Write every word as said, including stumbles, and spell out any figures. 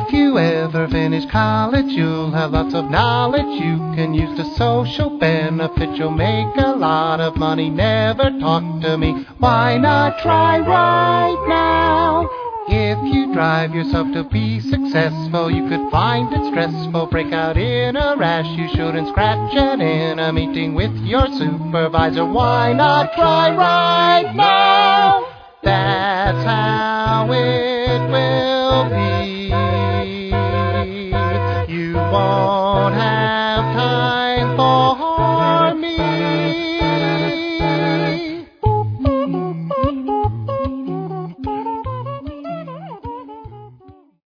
If you ever finish college, you'll have lots of knowledge you can use to social benefit. You'll make a lot of money. Never talk to me. Why not try right now? If you drive yourself to be successful, you could find it stressful. Break out in a rash. You shouldn't scratch it in a meeting with your supervisor. Why not try right now? That's how it will be. You won't have time for me.